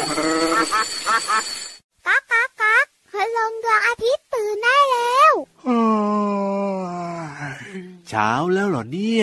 ก๊ากก๊ากก๊ากคืนลงดวงอาทิตย์ตื่นได้แล้วเช้าแล้วเหรอเนี่ย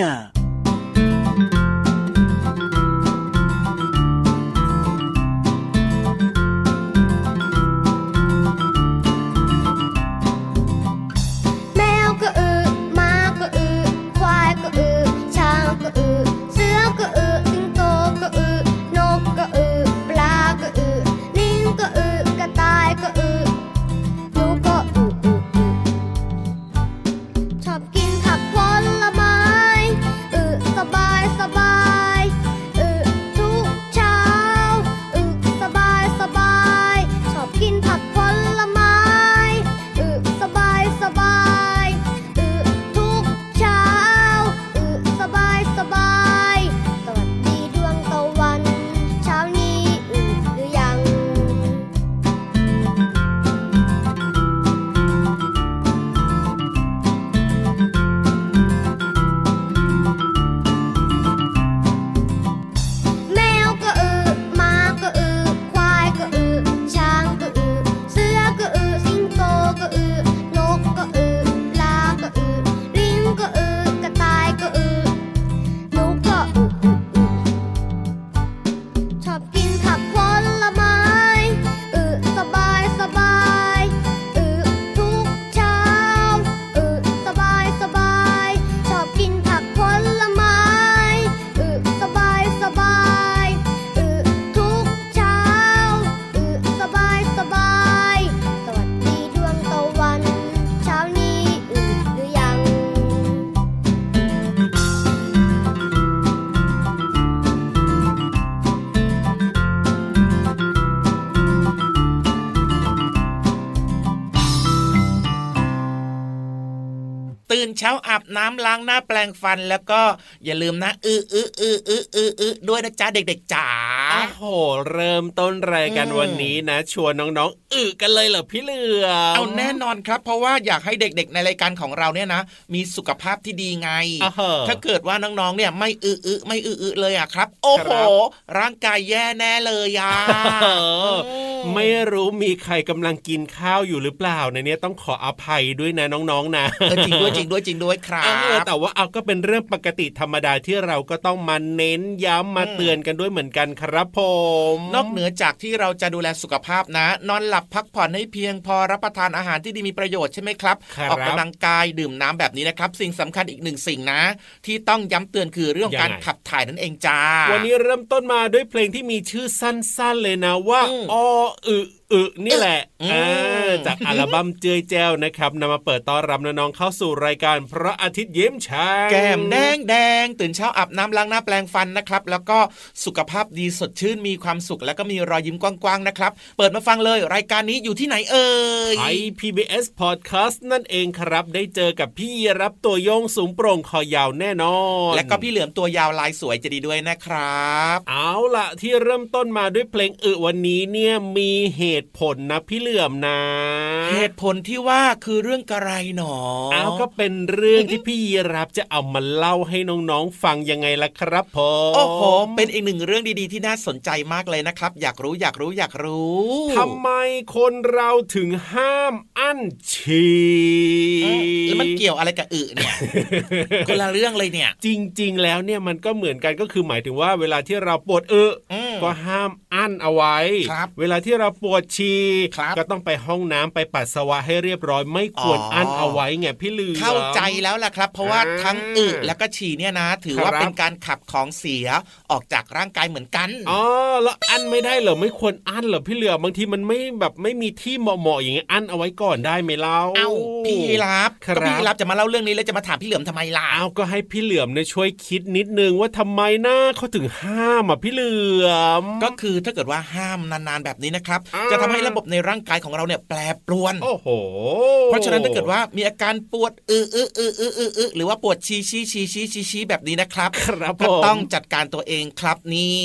ตื่นเช้าอาบน้ำล้างหน้าแปรงฟันแล้วก็อย่าลืมนะด้วยนะจ๊ะเด็กๆจ๋าโอ้โหเริ่มต้นรายการวันนี้นะชวนน้องๆกันเลยเหรอพี่เหลือเอาแน่นอนครับเพราะว่าอยากให้เด็กๆในรายการของเราเนี่ยนะมีสุขภาพที่ดีไงถ้าเกิดว่าน้องๆเนี่ยไม่ไม่เลยอ่ะครับโอ้โหร่างกายแย่แน่เลยอ่ะไม่รู้มีใครกำลังกินข้าวอยู่หรือเปล่าในนี้ต้องขออภัยด้วยนะน้องๆนะจริงด้วยครับแต่ว่าเอาก็เป็นเรื่องปกติธรรมดาที่เราก็ต้องมาเน้นย้ำมาเตือนกันด้วยเหมือนกันครับผมนอกเหนือจากที่เราจะดูแลสุขภาพนะนอนหลับพักผ่อนให้เพียงพอรับประทานอาหารที่ดีมีประโยชน์ใช่ไหมครับออกกำลังกายดื่มน้ำแบบนี้นะครับสิ่งสำคัญอีกหนึ่งสิ่งนะที่ต้องย้ำเตือนคือเรื่องการขับถ่ายนั่นเองจ้าวันนี้เริ่มต้นมาด้วยเพลงที่มีชื่อสั้นๆเลยนะว่านี่แหละจากอัลบั้มเจือยแจ้วนะครับนำมาเปิดต้อนรับน้องๆเข้าสู่รายการพระอาทิตย์ยิ้มช่างแก้มแดงตื่นเช้าอาบน้ำล้างหน้าแปรงฟันนะครับแล้วก็สุขภาพดีสดชื่นมีความสุขแล้วก็มีรอยยิ้มกว้างๆนะครับเปิดมาฟังเลยรายการนี้อยู่ที่ไหนเอ่ย PBS Podcast นั่นเองครับได้เจอกับพี่รับตัวโยงสูงโปร่งคอยาวแน่นอนและก็พี่เหลือมตัวยาวลายสวยจะดีด้วยนะครับเอาล่ะที่เริ่มต้นมาด้วยเพลงวันนี้เนี่ยมีเหตุผลนะพี่เหลือมนะเหตุผลที่ว่าคือเรื่องกระไรหนอก็เป็นเรื่องที่พี่รับจะเอามาเล่าให้น้องๆฟังยังไงล่ะครับผมโอ้โหเป็นอีกหนึ่งเรื่องดีๆที่น่าสนใจมากเลยนะครับอยากรู้ทำไมคนเราถึงห้ามอั้นฉี่แล้วมันเกี่ยวอะไรกับเนี่ย คนละเรื่องเลยเนี่ยจริงๆแล้วเนี่ยมันก็เหมือนกันก็คือหมายถึงว่าเวลาที่เราปวดก็ห้ามอั้นเอาไว้เวลาที่เราปวดฉี่ก็ต้องไปห้องน้ำไปปัสสาวะให้เรียบร้อยไม่ควรอั้นเอาไว้ไงพี่ลือเข้าใจแล้วล่ะครับเพราะว่าทั้งแล้วก็ฉี่เนี่ยนะถือว่าเป็นการขับของเสียออกจากร่างกายเหมือนกันแล้วอั้นไม่ได้เหรอไม่ควรอั้นเหรอพี่เหลือบางทีมันไม่แบบไม่มีที่เหมาะๆอย่างเงี้ยอั้นเอาไว้ก่อนได้ไหมเล่าพี่รับจะมาเล่าเรื่องนี้แล้วจะมาถามพี่เหลือมทำไมล่ะก็ให้พี่เหลือมเนี่ยช่วยคิดนิดนึงว่าทำไมนะเขาถึงห้ามพี่เหลือมก็คือถ้าเกิดว่าห้ามนานๆแบบนี้นะครับจะทำให้ระบบในร่างกายของเราเนี่ยแปรปรวนโอ้โหเพราะฉะนั้นถ้าเกิดว่ามีอาการปวดหรือว่าปวดชี้แบบนี้นะครับก็ต้องจัดการตัวเองครับนี่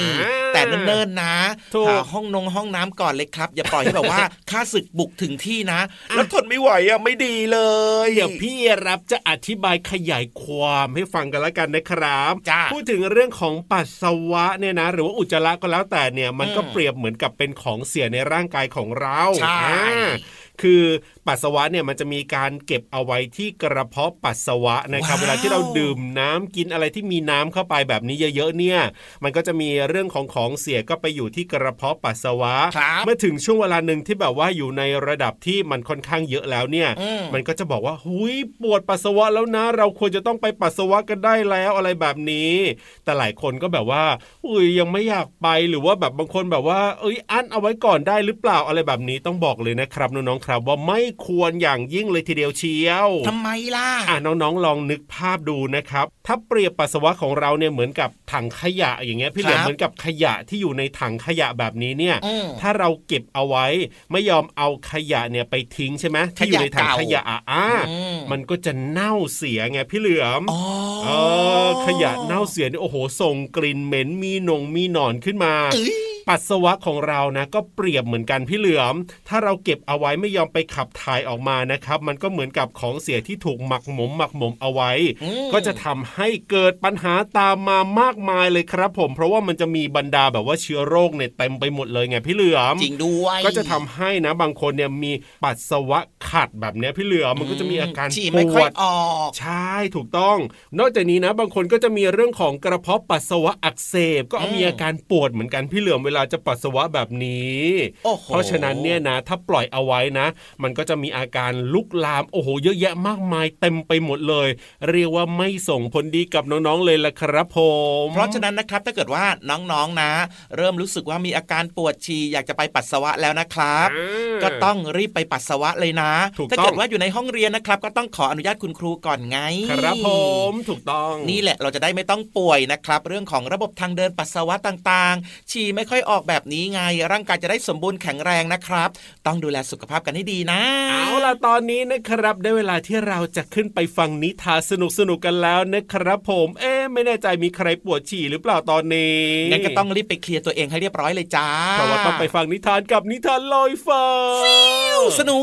แต่เนิ่นๆนะหาห้องน้ำก่อนเลยครับอย่าปล่อยให้แบบว่าข้าศึกบุกถึงที่นะแล้วทนไม่ไหวอ่ะไม่ดีเลยเดี๋ยวพี่รับจะอธิบายขยายความให้ฟังกันแล้วกันนะครับพูดถึงเรื่องของปัสสาวะเนี่ยนะหรือว่าอุจจาระก็แล้วแต่เนี่ยมันก็เปรียบเหมือนกับเป็นของเสียในร่างกายของเราใช่คือปัสสาวะเนี่ยมันจะมีการเก็บเอาไว้ที่กระเพาะปัสสาวะนะครับเวลาที่เราดื่มน้ำกินอะไรที่มีน้ำเข้าไปแบบนี้เยอะๆเนี่ยมันก็จะมีเรื่องของเสียก็ไปอยู่ที่กระเพาะปัสสาวะเมื่อถึงช่วงเวลานึงที่แบบว่าอยู่ในระดับที่มันค่อนข้างเยอะแล้วเนี่ยมันก็จะบอกว่าหุยปวดปัสสาวะแล้วนะเราควรจะต้องไปปัสสาวะกันได้แล้วอะไรแบบนี้แต่หลายคนก็แบบว่ายังไม่อยากไปหรือว่าแบบบางคนแบบว่าอั้นเอาไว้ก่อนได้หรือเปล่าอะไรแบบนี้ต้องบอกเลยนะครับน้องๆครับว่าไม่ควรอย่างยิ่งเลยทีเดียวเชียวทำไมล่ะน้องๆลองนึกภาพดูนะครับถ้าเปรียบปัสสาวะของเราเนี่ยเหมือนกับถังขยะอย่างเงี้ยพี่เหลือเหมือนกับขยะที่อยู่ในถังขยะแบบนี้เนี่ยถ้าเราเก็บเอาไว้ไม่ยอมเอาขยะเนี่ยไปทิ้งใช่ไหมที่อยู่ในถังขยะมันก็จะเน่าเสียไงพี่เหลือมขยะเน่าเสียนี่โอ้โหส่งกลิ่นเหม็นมีหนอนขึ้นมาปัสสาวะของเรานะก็เปรียบเหมือนกันพี่เหลือมถ้าเราเก็บเอาไว้ไม่ยอมไปขับถ่ายออกมานะครับมันก็เหมือนกับของเสียที่ถูกหมักหมมเอาไว้ก็จะทำให้เกิดปัญหาตามมามากมายเลยครับผมเพราะว่ามันจะมีบรรดาแบบว่าเชื้อโรคเนี่ยเต็มไปหมดเลยไงพี่เหลือมจริงด้วยก็จะทำให้นะบางคนเนี่ยมีปัสสาวะขัดแบบนี้พี่เหลือมมันก็จะมีอาการปวดใช่ถูกต้องนอกจากนี้นะบางคนก็จะมีเรื่องของกระเพาะปัสสาวะอักเสบก็มีอาการปวดเหมือนกันพี่เหลือมเวลาจะปัสสาวะแบบนี้เพราะฉะนั้นเนี่ยนะถ้าปล่อยเอาไว้นะมันก็จะมีอาการลุกลามโอ้โหเยอะแยะมากมายเต็มไปหมดเลยเรียกว่าไม่ส่งผลดีกับน้องๆเลยล่ะครับผมเพราะฉะนั้นนะครับถ้าเกิดว่าน้องๆนะเริ่มรู้สึกว่ามีอาการปวดฉี่อยากจะไปปัสสาวะแล้วนะครับก็ต้องรีบไปปัสสาวะเลยนะถ้าเกิดว่าอยู่ในห้องเรียนนะครับก็ต้องขออนุญาตคุณครูก่อนไงครับผมถูกต้องนี่แหละเราจะได้ไม่ต้องป่วยนะครับเรื่องของระบบทางเดินปัสสาวะต่างๆฉี่ไม่ค่อยออกแบบนี้ไงร่างกายจะได้สมบูรณ์แข็งแรงนะครับต้องดูแลสุขภาพกันให้ดีนะเอาล่ะตอนนี้นะครับได้เวลาที่เราจะขึ้นไปฟังนิทานสนุกกันแล้วนะครับผมไม่แน่ใจมีใครปวดฉี่หรือเปล่าตอนนี้งั้นก็ต้องรีบไปเคลียร์ตัวเองให้เรียบร้อยเลยจ้าเพราะว่าต้องไปฟังนิทานกับนิทานลอยฟ้าสนุก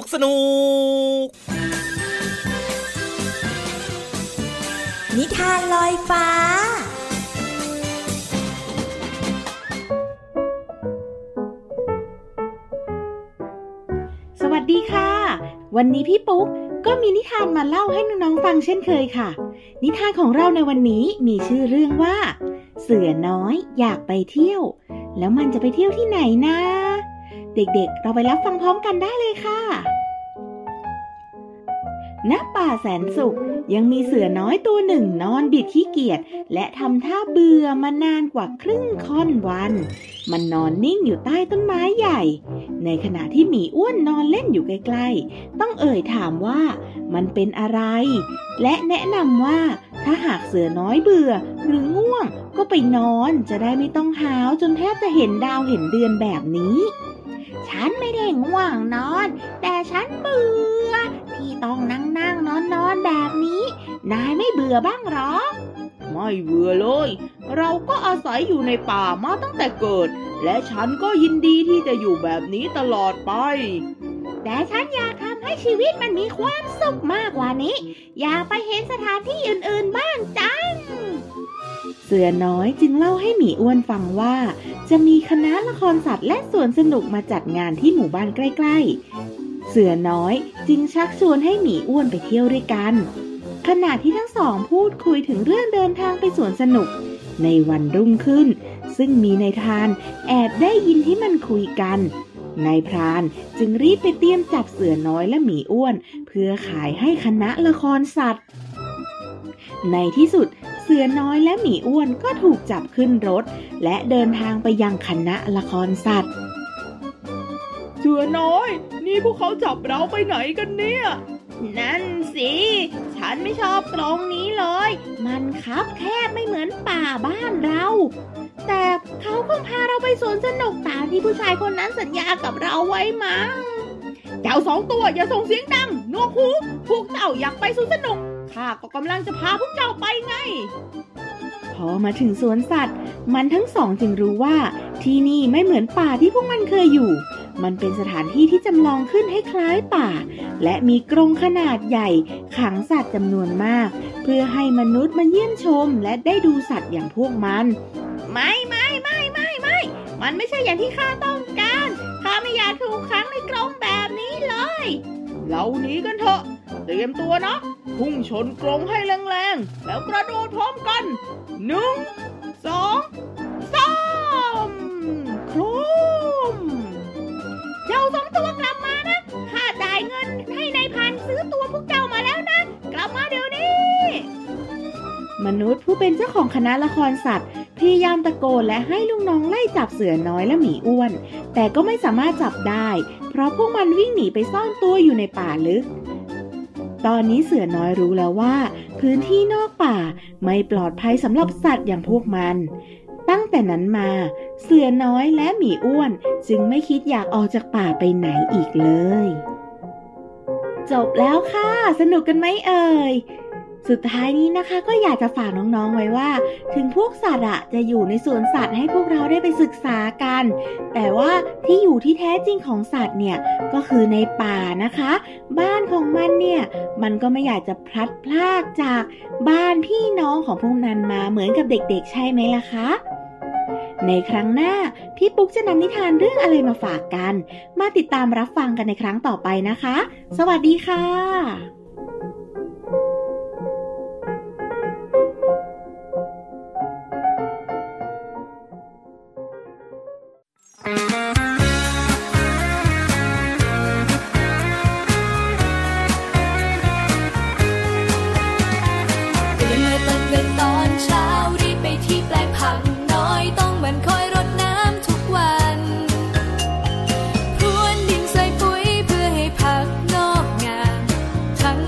นิทานลอยฟ้าสวัสดีค่ะวันนี้พี่ปุ๊กก็มีนิทานมาเล่าให้น้องๆฟังเช่นเคยค่ะนิทานของเราในวันนี้มีชื่อเรื่องว่าเสือน้อยอยากไปเที่ยวแล้วมันจะไปเที่ยวที่ไหนนะเด็กๆเราไปรับฟังพร้อมกันได้เลยค่ะณป่าแสนสุขยังมีเสือน้อยตัวหนึ่งนอนบิดขี้เกียจและทำท่าเบื่อมานานกว่าครึ่งค่อนวันมันนอนนิ่งอยู่ใต้ต้นไม้ใหญ่ในขณะที่หมีอ้วนนอนเล่นอยู่ใกล้ๆต้องถามว่ามันเป็นอะไรและแนะนำว่าถ้าหากเสือน้อยเบื่อหรือง่วงก็ไปนอนจะได้ไม่ต้องหาวจนแทบจะเห็นดาวเห็นเดือนแบบนี้ฉันไม่ได้ง่วงนอนแต่ฉันเบื่อที่ต้องนั่งนอนแบบนี้นายไม่เบื่อบ้างหรอไม่เบื่อเลยเราก็อาศัยอยู่ในป่ามาตั้งแต่เกิดและฉันก็ยินดีที่จะอยู่แบบนี้ตลอดไปแต่ฉันอยากทำให้ชีวิตมันมีความสุขมากกว่านี้อยากไปเห็นสถานที่อื่นๆบ้างจังเสือน้อยจึงเล่าให้หมีอ้วนฟังว่าจะมีคณะละครสัตว์และสวนสนุกมาจัดงานที่หมู่บ้านใกล้ๆเสือน้อยจึงชักชวนให้หมีอ้วนไปเที่ยวด้วยกันขณะที่ทั้งสองพูดคุยถึงเรื่องเดินทางไปสวนสนุกในวันรุ่งขึ้นซึ่งมีนายพรานแอบได้ยินที่มันคุยกันนายพรานจึงรีบไปเตรียมจับเสือน้อยและหมีอ้วนเพื่อขายให้คณะละครสัตว์ในที่สุดเสือน้อยและหมีอ้วนก็ถูกจับขึ้นรถและเดินทางไปยังคณะละครสัตว์เสือน้อยนี่พวกเขาจับเราไปไหนกันเนี่ยนั่นสิฉันไม่ชอบตรงนี้เลยมันคับแคบไม่เหมือนป่าบ้านเราแต่เขาคงพาเราไปสวนสนุกตามที่ผู้ชายคนนั้นสัญญากับเราไว้มั้งเจ้าสองตัวอย่าส่งเสียงดังหนวกหูพวกเจ้าอยากไปสวนสนุกข้าก็กำลังจะพาพวกเจ้าไปไงอมาถึงสวนสัตว์มันทั้งสองจึงรู้ว่าที่นี่ไม่เหมือนป่าที่พวกมันเคยอยู่มันเป็นสถานที่ที่จำลองขึ้นให้คล้ายป่าและมีกรงขนาดใหญ่ขังสัตว์จำนวนมากเพื่อให้มนุษย์มาเยี่ยมชมและได้ดูสัตว์อย่างพวกมันไม่มันไม่ใช่อย่างที่ข้าต้องการข้าไม่อยากถูกขังในกรงแบบนี้เลยเราหนีกันเถอะเตรียมตัวนะพุ่งชนกรงให้แรงๆแล้วกระโดดพร้อมกัน1 2 3โครมเจ้า2ตัวกลับมานะข้าจ่ายเงินให้นายพันซื้อตัวพวกเจ้ามาแล้วนะกลับมาเดี๋ยวนี้มนุษย์ผู้เป็นเจ้าของคณะละครสัตว์พยายามตะโกนและให้ลูกน้องไล่จับเสือน้อยและหมีอ้วนแต่ก็ไม่สามารถจับได้เพราะพวกมันวิ่งหนีไปซ่อนตัวอยู่ในป่าลึกตอนนี้เสือน้อยรู้แล้วว่าพื้นที่นอกป่าไม่ปลอดภัยสำหรับสัตว์อย่างพวกมันตั้งแต่นั้นมาเสือน้อยและหมีอ้วนจึงไม่คิดอยากออกจากป่าไปไหนอีกเลยจบแล้วค่ะสนุกกันไหมเอ่ยสุดท้ายนี้นะคะก็อยากจะฝากน้องๆไว้ว่าถึงพวกสัตว์จะอยู่ในสวนสัตว์ให้พวกเราได้ไปศึกษากันแต่ว่าที่อยู่ที่แท้จริงของสัตว์เนี่ยก็คือในป่านะคะบ้านของมันเนี่ยมันก็ไม่อยากจะพลัดพรากจากบ้านพี่น้องของพวกนั้นมาเหมือนกับเด็กๆใช่ไหมล่ะคะในครั้งหน้าพี่ปุ๊กจะนำนิทานเรื่องอะไรมาฝากกันมาติดตามรับฟังกันในครั้งต่อไปนะคะสวัสดีค่ะทั้ง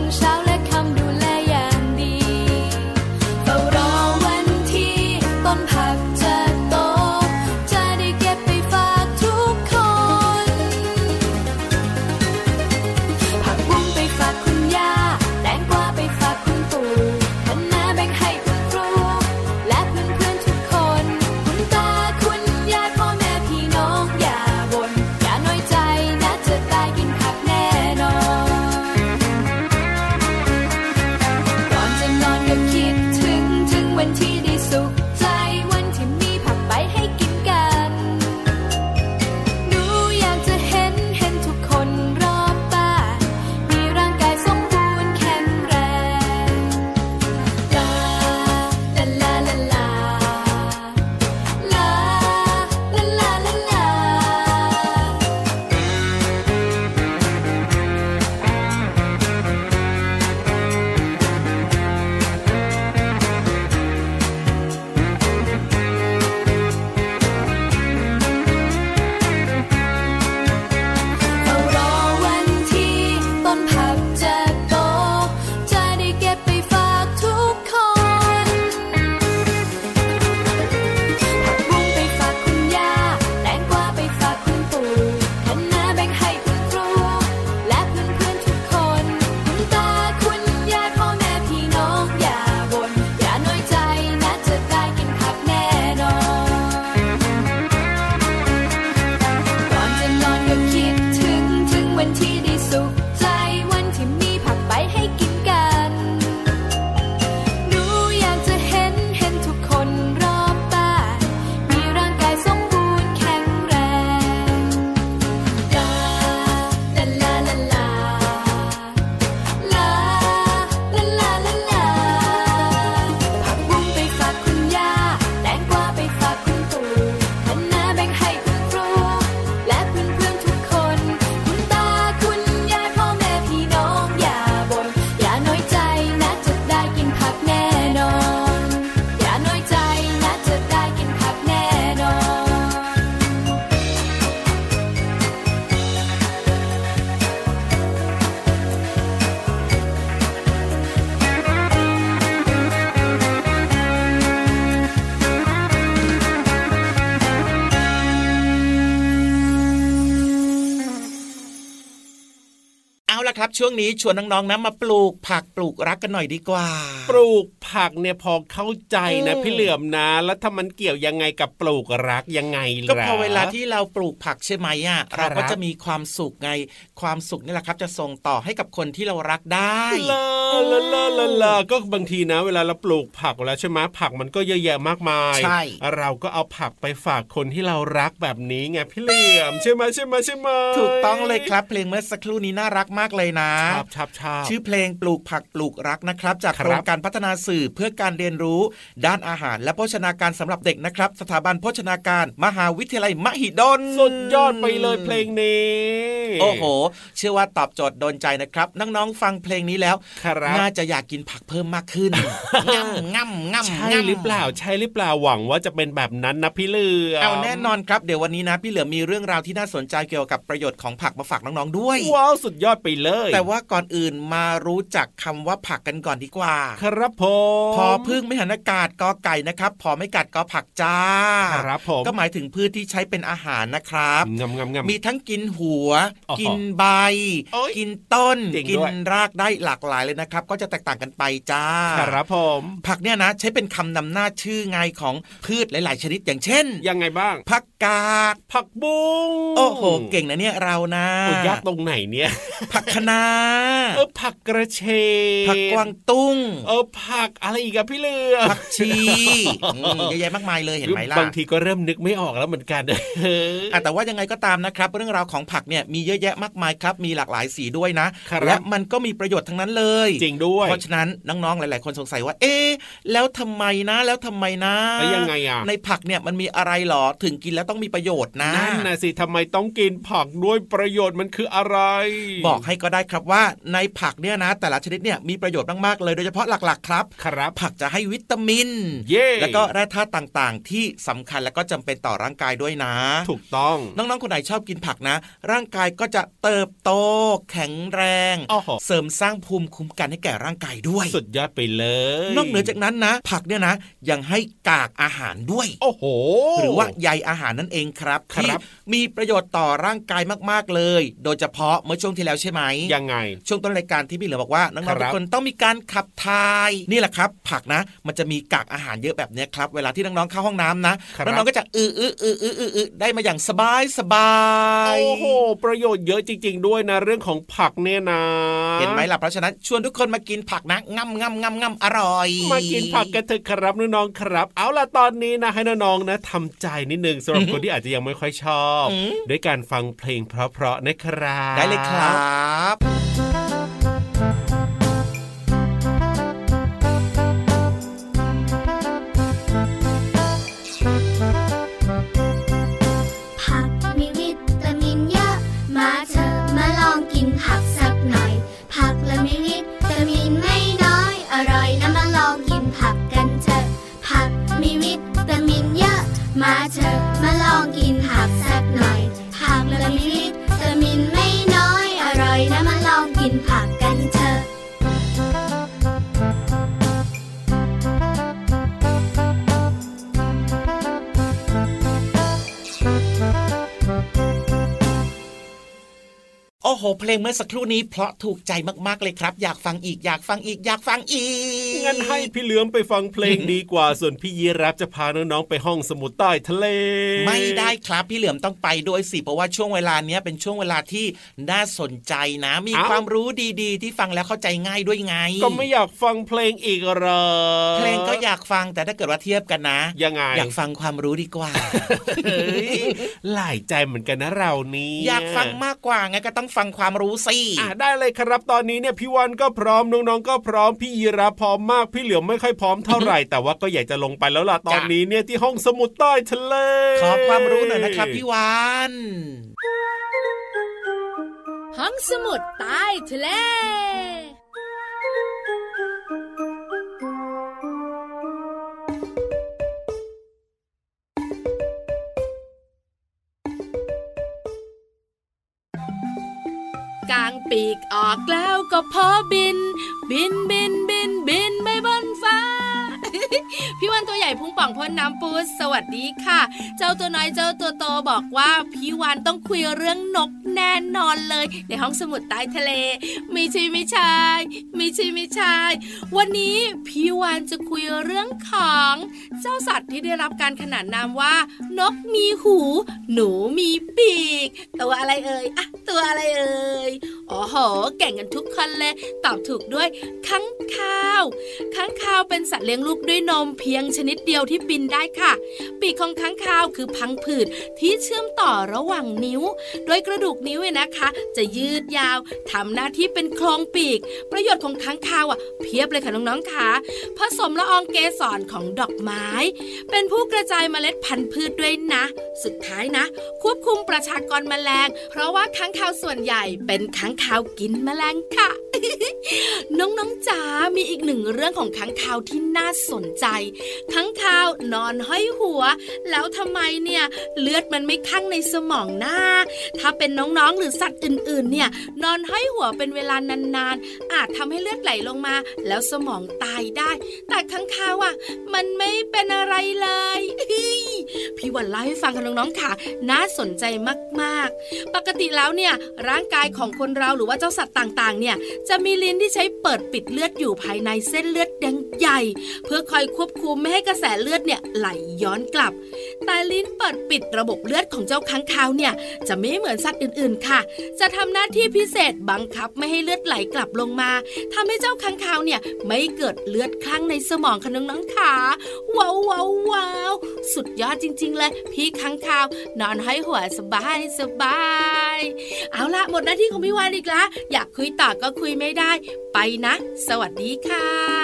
ล่ะครับช่วงนี้ชวนน้องๆนะมาปลูกผักปลูกรักกันหน่อยดีกว่าปลูกผักเนี่ยพอเข้าใจนะพี่เหลือมนะแล้วถ้ามันเกี่ยวยังไงกับปลูกรักยังไงล่ะก็พอเวลาที่เราปลูกผักใช่ไหมอ่ะเราก็จะมีความสุขไงความสุขนี่แหละครับจะส่งต่อให้กับคนที่เรารักได้ลาก็บางทีนะเวลาเราปลูกผักแล้วใช่ไหมผักมันก็เยอะแยะมากมายเราก็เอาผักไปฝากคนที่เรารักแบบนี้ไงพี่เหลือมใช่ไหมถูกต้องเลยครับเพลงเมื่อสักครู่นี้น่ารักมากเลยนะชื่อเพลงปลูกผักปลูกรักนะครับจากโครงการพัฒนาสื่อเพื่อการเรียนรู้ด้านอาหารและโภชนาการสำหรับเด็กนะครับสถาบันโภชนาการมหาวิทยาลัยมหิดลสุดยอดไปเลยเพลงนี้โอ้โหเชื่อว่าตอบโจทย์โดนใจนะครับน้องๆฟังเพลงนี้แล้วน่าจะอยากกินผักเพิ่มมากขึ้นง่ำใช่หรือเปล่าหวังว่าจะเป็นแบบนั้นนะพี่เหลือมเอาแน่นอนครับเดี๋ยววันนี้นะพี่เหลือมมีเรื่องราวที่น่าสนใจเกี่ยวกับประโยชน์ของผักมาฝากน้องๆด้วยว้าวสุดยอดไปเลยแต่ว่าก่อนอื่นมารู้จักคำว่าผักกันก่อนดีกว่าครับผมพอพึ่งไม่หันอากาศกอไก่นะครับพอไม่กัดกอผักจ้าครับผมก็หมายถึงพืชที่ใช้เป็นอาหารนะครับมีทั้งกินหัวกินใบกินต้นกินรากได้หลากหลายเลยนะครับก็จะแตกต่างกันไปจ้าครับผมผักเนี่ยนะใช้เป็นคำนำหน้าชื่อไงของพืชหลายๆชนิดอย่างเช่นยังไงบ้างผักกาดผักบุ้งโอ้โหเก่งนะเนี่ยเรานะยากตรงไหนเนี่ยผักคะน้าผักกระเฉดผักกวางตุ้งผักอะไรอีกอะพี่เหลือผักชีเยอะแยะมากมายเลยเห็นไหมล่ะบางทีก็เริ่มนึกไม่ออกแล้วเหมือนกันแต่ว่ายังไงก็ตามนะครับเรื่องราวของผักเนี่ยมีเยอะแยะมากมายครับมีหลากหลายสีด้วยนะและมันก็มีประโยชน์ทั้งนั้นเลยจริงด้วยเพราะฉะนั้นน้องๆหลายๆคนสงสัยว่าแล้วทำไมนะยังไงอะในผักเนี่ยมันมีอะไรหรอถึงกินแล้วต้องมีประโยชน์นะนั่นนะสิทำไมต้องกินผักด้วยประโยชน์มันคืออะไรบอกให้ก็ได้ครับว่าในผักเนี่ยนะแต่ละชนิดเนี่ยมีประโยชน์มากๆเลยโดยเฉพาะหลักๆครับผักจะให้วิตามินแล้วก็แร่ธาตุต่างๆที่สำคัญและก็จำเป็นต่อร่างกายด้วยนะถูกต้องน้องๆคนไหนชอบกินผักนะร่างกายก็จะเติบโตแข็งแรงเสริมสร้างภูมิคุ้มกันให้แก่ร่างกายด้วยสุดยอดไปเลยนอกเหนือจากนั้นนะผักเนี่ยนะยังให้กากอาหารด้วยโอ้โหหรือว่าใยอาหารนั่นเองครับที่มีประโยชน์ต่อร่างกายมากๆเลยโดยเฉพาะเมื่อช่วงที่แล้วใช่ไหมยังไงช่วงต้นรายการที่พี่เหลือบอกว่าน้องๆทุกคนต้องมีการขับถ่ายนี่แหละครับผักนะมันจะมีกากอาหารเยอะแบบนี้ครับเวลาที่น้องๆเข้าห้องน้ำนะน้องๆก็จะได้มาอย่างสบายโอ้โหประโยชน์เยอะจริงๆด้วยนะเรื่องของผักเนี่ยนะเห็นไหมล่ะเพราะฉะนั้นชวนทุกคนมากินผักนะง่ำอร่อยมากินผักกันเถอะครับน้องๆครับเอาล่ะตอนนี้นะให้น้องๆนะทำใจนิดนึงสำหรับคนที่อาจจะยังไม่ค่อยชอบด้วยการฟังเพลงเพราะๆนะครับได้เลยครับผักมีวิตามินเยอะมาเถอะมาลองกินผักสักหน่อยผักและมีวิตามินไม่น้อยอร่อยนะมาลองกินผักกันเถอะผักมีวิตามินเยอะมาเถอะมาลองกินผักสักหน่อยผักและมีวิตามินไม่น้อยอร่อยนะมาลองกินผักกันเถอะโอ้โหเพลงเมื่อสักครู่นี้เพราะถูกใจมากๆเลยครับอยากฟังอีกงั้นให้พี่เหลือมไปฟังเพลงดีกว่าส่วนพี่ยีรับจะพาน้องๆไปห้องสมุดใต้ทะเลไม่ได้ครับพี่เหลือมต้องไปด้วยสิเพราะว่าช่วงเวลานี้เป็นช่วงเวลาที่น่าสนใจนะมีความรู้ดีๆที่ฟังแล้วเข้าใจง่ายด้วยไงก็ไม่อยากฟังเพลงอีกหรอเพลงก็อยากฟังแต่ถ้าเกิดว่าเทียบกันนะยังไงอยากฟังความรู้ดีกว่าหลายใจเหมือนกันนะเรานี้อยากฟังมากกว่าไงก็ต้องฟังความรู้สิได้เลยครับตอนนี้เนี่ยพี่วันก็พร้อมน้องๆก็พร้อมพี่ยีราพร้อมมากพี่เหลือมไม่ค่อยพร้อมเท่าไหร่แต่ว่าก็อยากจะลงไปแล้วล่ะตอนนี้เนี่ยที่ห้องสมุดใต้ทะเลขอความรู้หน่อยนะครับพี่วันห้องสมุดใต้ทะเลกางปีกออกแล้วก็พอบินไปบนฟ้าพี่วันตัวใหญ่พุงป่องพ่นน้ำปูสวัสดีค่ะเจ้าตัวน้อยเจ้าตัวโตบอกว่าพี่วันต้องคุยเรื่องนกแน่นอนเลยในห้องสมุดใต้ทะเลไม่ใช่วันนี้พี่วันจะคุยเรื่องของเจ้าสัตว์ที่ได้รับการขนานนามว่านกมีหูหนูมีปีกตัวอะไรเอ่ยตัวอะไรเอ่ยโอ้โหเก่งกันทุกคนเลยตอบถูกด้วยค้างคาวเป็นสัตว์เลี้ยงลูกด้วยนมเพียงชนิดเดียวที่บินได้ค่ะปีกของค้างคาวคือพังผืดที่เชื่อมต่อระหว่างนิ้วโดยกระดูกนิ้วนะคะจะยืดยาวทำหน้าที่เป็นโครงปีกประโยชน์ของค้างคาวเพียบเลยค่ะน้องๆค่ะผสมละอองเกสรของดอกไม้เป็นผู้กระจายเมล็ดพันธุ์พืชด้วยนะสุดท้ายนะควบคุมประชากรแมลงเพราะว่าค้างคาวส่วนใหญ่เป็นค้างคาวกินแมลงค่ะ น้องๆจ๋ามีอีกหนึ่งเรื่องของค้างคาวที่น่าสนใจค้างคาวนอนห้อยหัวแล้วทำไมเนี่ยเลือดมันไม่คั่งในสมองหน้าถ้าเป็นน้องๆหรือสัตว์อื่นๆเนี่ยนอนห้อยหัวเป็นเวลานานๆอาจทำให้เลือดไหลลงมาแล้วสมองตายได้แต่ค้างคาวมันไม่เป็นอะไรเลยพี่วันเล่าให้ฟังค่ะน้องๆค่ะน่าสนใจมากๆปกติแล้วเนี่ยร่างกายของคนเราหรือว่าเจ้าสัตว์ต่างๆเนี่ยจะมีลิ้นที่ใช้เปิดปิดเลือดอยู่ภายในเส้นเลือดแดงใหญ่เพื่อคอยควบคุมไม่ให้กระแสเลือดเนี่ยไหลย้อนกลับแต่ลิ้นเปิดปิดระบบเลือดของเจ้าค้างคาวเนี่ยจะไม่เหมือนสัตว์อื่นๆค่ะจะทำหน้าที่พิเศษบังคับไม่ให้เลือดไหลกลับลงมาทำให้เจ้าค้างคาวเนี่ยไม่เกิดเลือดคลั่งในสมองค่ะน้องๆค่ะว้าวสุดยอดจริงๆเลยพี่ค้างคาวนอนให้หัวสบายเอาละหมดหน้าที่ของพี่วานอีกแล้วอยากคุยต่อก็คุยไม่ได้ไปนะสวัสดีค่ะ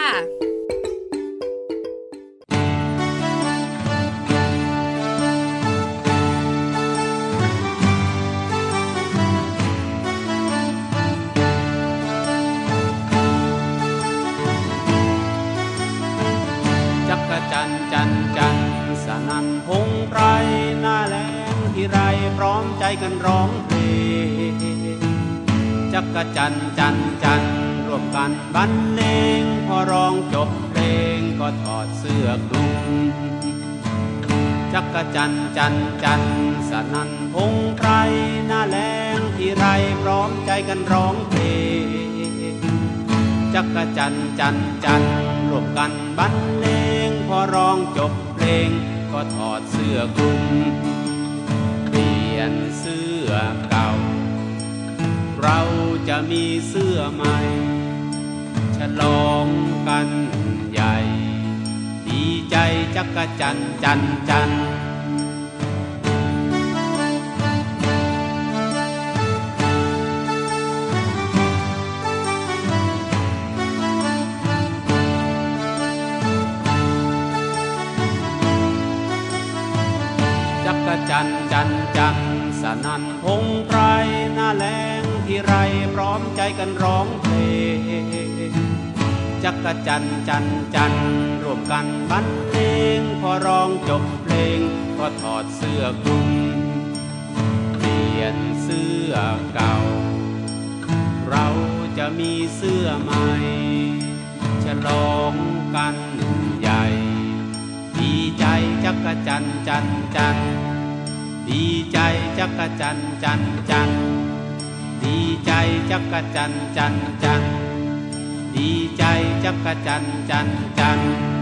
จันสนั่นพงไพรหน้าแล้งที่ไรพร้อมใจกันร้องเพลงจักจันร่วมกันบรรเลงพอร้องจบเพลงก็ถอดเสื้อคลุมจักจันสนั่นพงไพรหน้าแล้งที่ไรพร้อมใจกันร้องเพลงจักจันร่วมกันบรรเลงพอร้องจบเพลงก็ถอดเสื้อคลุมเปลี่ยนเสื้อเก่าเราจะมีเสื้อใหม่ฉลองกันใหญ่ดีใจจักจันจันสนั่นพงไพรหน้าแล้งที่ไรพร้อมใจกันร้องเพลงจักจันร่วมกันบรรเลงพอร้องจบเพลงก็ถอดเสื้อคลุมเปลี่ยนเสื้อเก่าเราจะมีเสื้อใหม่ฉลองกันใหญ่ดีใจจักจันดีใจจักจันดีใจจักจันดีใจจักจัน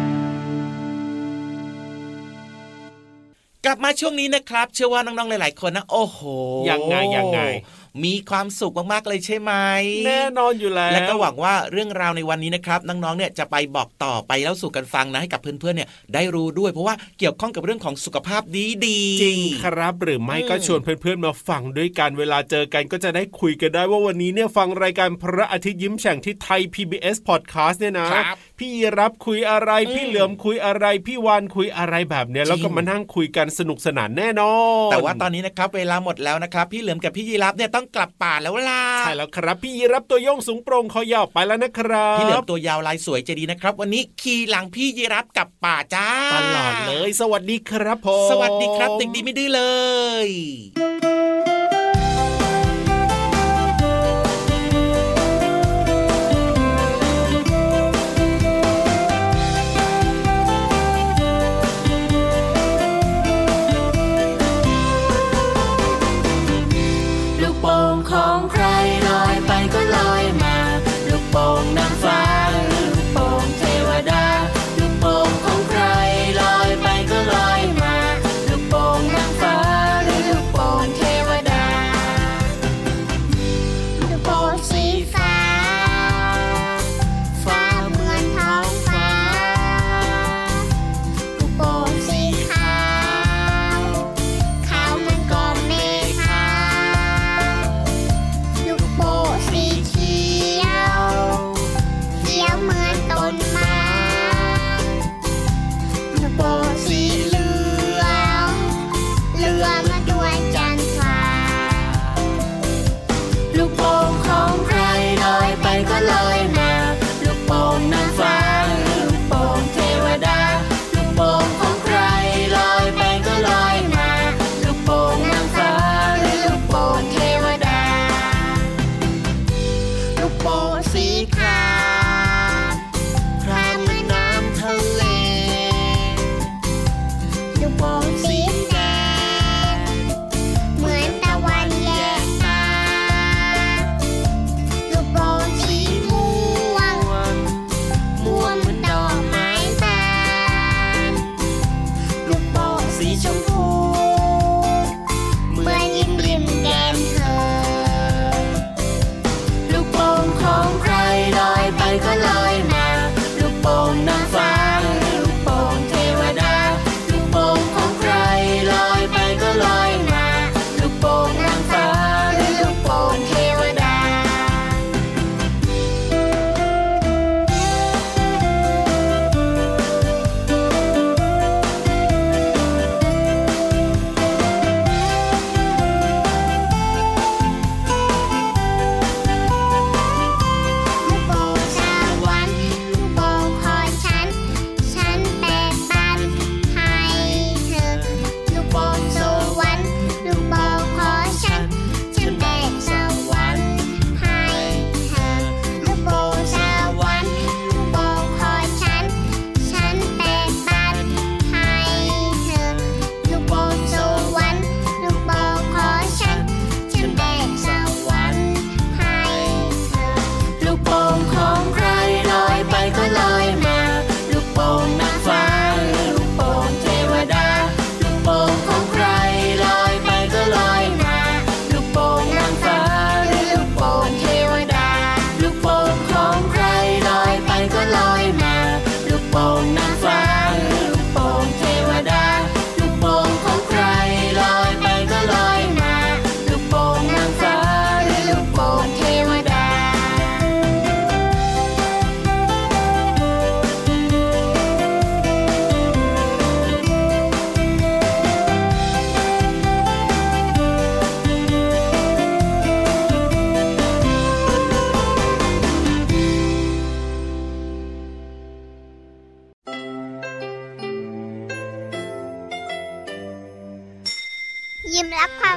กลับมาช่วงนี้นะครับเชื่อว่าน้องๆหลายๆคนนะโอ้โหยังไงมีความสุขมากๆเลยใช่ไหมแน่นอนอยู่แล้วและก็หวังว่าเรื่องราวในวันนี้นะครับน้องๆเนี่ยจะไปบอกต่อไปเล่าสู่กันฟังนะให้กับเพื่อนๆเนี่ยได้รู้ด้วยเพราะว่าเกี่ยวข้องกับเรื่องของสุขภาพดีจริงครับหรือไม่ก็ชวนเพื่อนๆมาฟังด้วยกันเวลาเจอกันก็จะได้คุยกันได้ว่าวันนี้เนี่ยฟังรายการพระอาทิตย์ยิ้มแฉ่งที่ไทย PBS Podcast เนี่ยนะพี่รับคุยอะไรพี่เหลือมคุยอะไรพี่วานคุยอะไรแบบเนี้ยแล้วก็มานั่งคุยกันสนุกสนานแน่นอนแต่ว่าตอนนี้นะครับเวลาหมดแล้วนะครับพี่เหลือมกับพี่ยีรับเนี่ยต้องกลับป่าแล้วล่ะใช่แล้วครับพี่ยีรับตัวโยงสูงโปร่งคอยาวไปแล้วนะครับพี่เหลือมตัวยาวลายสวยใจดีนะครับวันนี้ขี่หลังพี่ยีรับกลับป่าจ้าตลอดเลยสวัสดีครับผมสวัสดีครับเด็กดีไม่ดื้อเลย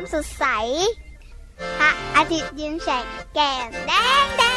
สดใสพระอาทิตย์ยิ้มแฉกแก้มแดง